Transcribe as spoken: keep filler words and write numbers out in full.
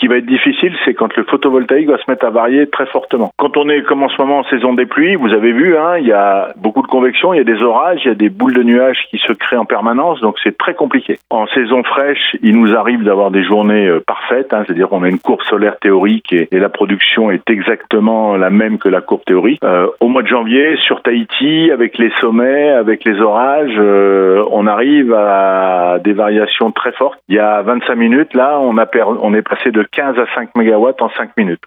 qui va être difficile, c'est quand le photovoltaïque va se mettre à varier très fortement. Quand on est comme en ce moment en saison des pluies, vous avez vu, hein, il y a beaucoup de convection, il y a des orages, il y a des boules de nuages qui se créent en permanence, donc c'est très compliqué. En saison fraîche, il nous arrive d'avoir des journées euh, parfaites, hein, c'est-à-dire qu'on a une courbe solaire théorique et, et la production est exactement la même que la courbe théorique. Euh, au mois de janvier, sur Tahiti, avec les sommets, avec les orages, euh, on arrive à des variations très fortes. Il y a vingt-cinq minutes, là, on, a per... on est passé de quinze à cinq mégawatts en cinq minutes.